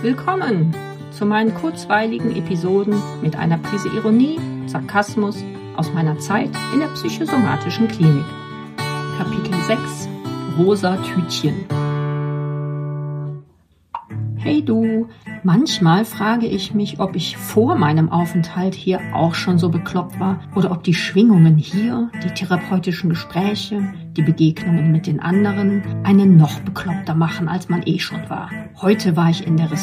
Willkommen zu meinen kurzweiligen Episoden mit einer Prise Ironie, Sarkasmus aus meiner Zeit in der psychosomatischen Klinik. Kapitel 6: Rosa Tütchen. Hey du, manchmal frage ich mich, ob ich vor meinem Aufenthalt hier auch schon so bekloppt war oder ob die Schwingungen hier, die therapeutischen Gespräche, die Begegnungen mit den anderen einen noch bekloppter machen, als man schon war. Heute war ich in der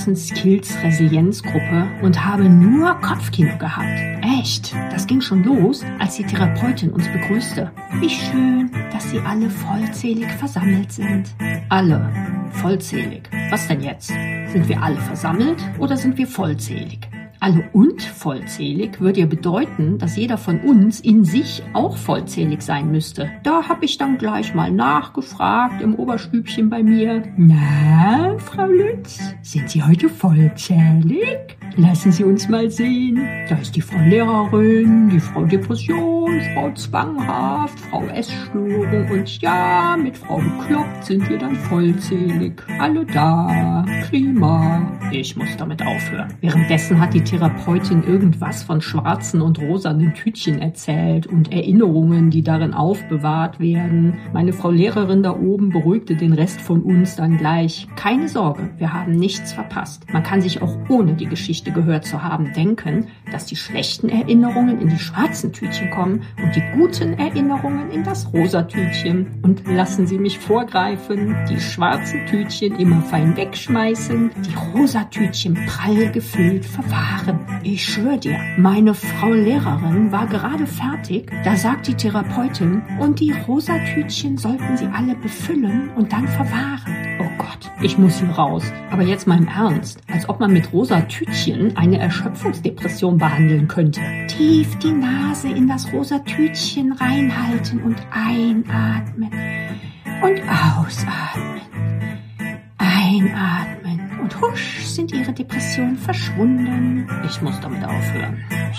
Ressourcen-Skills-Resilienz-Gruppe und habe nur Kopfkino gehabt. Echt, das ging schon los, als die Therapeutin uns begrüßte. Wie schön, dass Sie alle vollzählig versammelt sind. Alle vollzählig. Was denn jetzt? Sind wir alle versammelt oder sind wir vollzählig? Alle und vollzählig würde ja bedeuten, dass jeder von uns in sich auch vollzählig sein müsste. Da habe ich dann gleich mal nachgefragt im Oberstübchen bei mir. Na, Frau Lütz, sind Sie heute vollzählig? Lassen Sie uns mal sehen. Da ist die Frau Lehrerin, die Frau Depression, Frau Zwanghaft, Frau Essstörung und ja, mit Frau Bekloppt sind wir dann vollzählig. Alle da. Prima. Ich muss damit aufhören. Währenddessen hat die Therapeutin irgendwas von schwarzen und rosanen Tütchen erzählt und Erinnerungen, die darin aufbewahrt werden. Meine Frau Lehrerin da oben beruhigte den Rest von uns dann gleich. Keine Sorge, wir haben nichts verpasst. Man kann sich auch ohne die Geschichte gehört zu haben denken, dass die schlechten Erinnerungen in die schwarzen Tütchen kommen und die guten Erinnerungen in das rosa Tütchen. Und lassen Sie mich vorgreifen, die schwarzen Tütchen immer fein wegschmeißen, die rosa Tütchen prall gefüllt verwahren. Ich schwöre dir, meine Frau Lehrerin war gerade fertig, da sagt die Therapeutin, und die rosa Tütchen sollten Sie alle befüllen und dann verwahren. Oh Gott, ich muss hier raus. Aber jetzt mal im Ernst, als ob man mit rosa Tütchen eine Erschöpfungsdepression behandeln könnte. Tief die Nase in das rosa Tütchen reinhalten und einatmen und ausatmen. Einatmen und husch sind Ihre Depressionen verschwunden. Ich muss damit aufhören.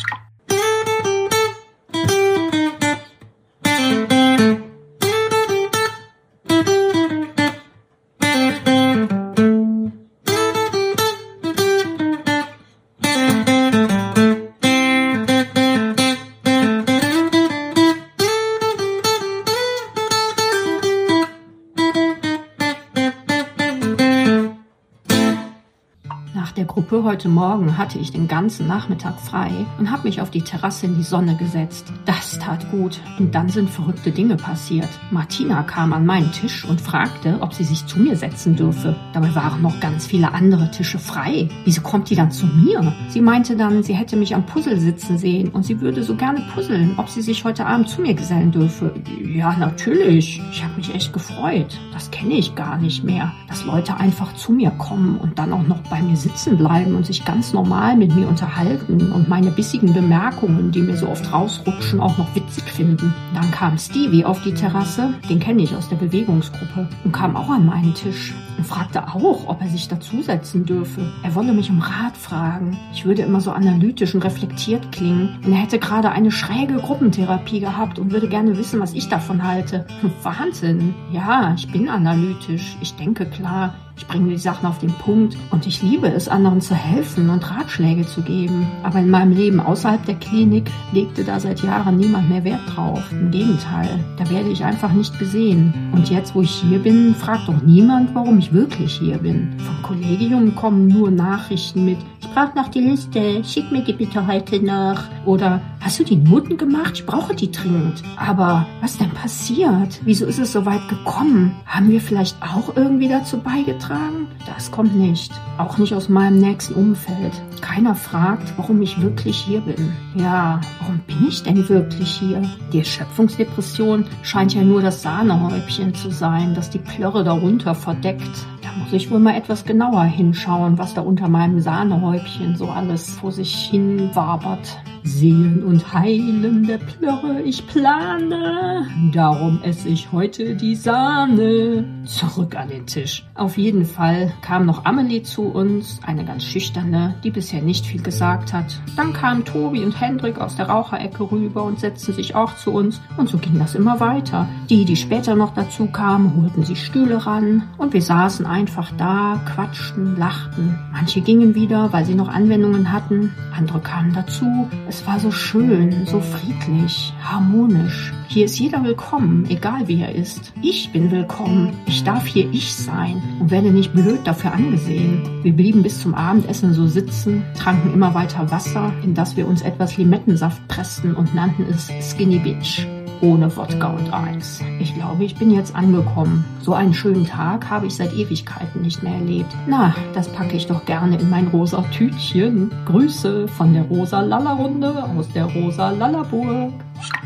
Der Gruppe heute Morgen hatte ich den ganzen Nachmittag frei und habe mich auf die Terrasse in die Sonne gesetzt. Das tat gut. Und dann sind verrückte Dinge passiert. Martina kam an meinen Tisch und fragte, ob sie sich zu mir setzen dürfe. Dabei waren noch ganz viele andere Tische frei. Wieso kommt die dann zu mir? Sie meinte dann, sie hätte mich am Puzzle sitzen sehen und sie würde so gerne puzzeln, ob sie sich heute Abend zu mir gesellen dürfe. Ja, natürlich. Ich habe mich echt gefreut. Das kenne ich gar nicht mehr, dass Leute einfach zu mir kommen und dann auch noch bei mir sitzen bleiben und sich ganz normal mit mir unterhalten und meine bissigen Bemerkungen, die mir so oft rausrutschen, auch noch witzig finden. Dann kam Stevie auf die Terrasse, den kenne ich aus der Bewegungsgruppe, und kam auch an meinen Tisch und fragte auch, ob er sich dazusetzen dürfe. Er wolle mich um Rat fragen. Ich würde immer so analytisch und reflektiert klingen. Und er hätte gerade eine schräge Gruppentherapie gehabt und würde gerne wissen, was ich davon halte. Wahnsinn. Ja, ich bin analytisch. Ich denke klar. Ich bringe die Sachen auf den Punkt und ich liebe es, anderen zu helfen und Ratschläge zu geben. Aber in meinem Leben außerhalb der Klinik legte da seit Jahren niemand mehr Wert drauf. Im Gegenteil, da werde ich einfach nicht gesehen. Und jetzt, wo ich hier bin, fragt doch niemand, warum ich wirklich hier bin. Vom Kollegium kommen nur Nachrichten mit: Ich brauche noch die Liste, schick mir die bitte heute noch. Oder: Hast du die Noten gemacht? Ich brauche die dringend. Aber was denn passiert? Wieso ist es so weit gekommen? Haben wir vielleicht auch irgendwie dazu beigetragen? Das kommt nicht. Auch nicht aus meinem nächsten Umfeld. Keiner fragt, warum ich wirklich hier bin. Ja, warum bin ich denn wirklich hier? Die Erschöpfungsdepression scheint ja nur das Sahnehäubchen zu sein, das die Plörre darunter verdeckt. Da muss ich wohl mal etwas genauer hinschauen, was da unter meinem Sahnehäubchen so alles vor sich hin wabert. Sehen und heilen der Plörre ich plane, darum esse ich heute die Sahne. Zurück an den Tisch. Auf jeden Fall kam noch Amelie zu uns, eine ganz schüchterne, die bisher nicht viel gesagt hat. Dann kamen Tobi und Hendrik aus der Raucherecke rüber und setzten sich auch zu uns. Und so ging das immer weiter. Die später noch dazu kamen, holten sich Stühle ran und wir saßen einfach da, quatschten, lachten. Manche gingen wieder, weil sie noch Anwendungen hatten. Andere kamen dazu. Es war so schön, so friedlich, harmonisch. Hier ist jeder willkommen, egal wie er ist. Ich bin willkommen. Ich darf hier ich sein und werde nicht blöd dafür angesehen. Wir blieben bis zum Abendessen so sitzen, tranken immer weiter Wasser, in das wir uns etwas Limettensaft pressten und nannten es Skinny Bitch. Ohne Wodka und Eis. Ich glaube, ich bin jetzt angekommen. So einen schönen Tag habe ich seit Ewigkeiten nicht mehr erlebt. Na, das packe ich doch gerne in mein rosa Tütchen. Grüße von der Rosa Lalla Runde aus der Rosa Lalla Burg.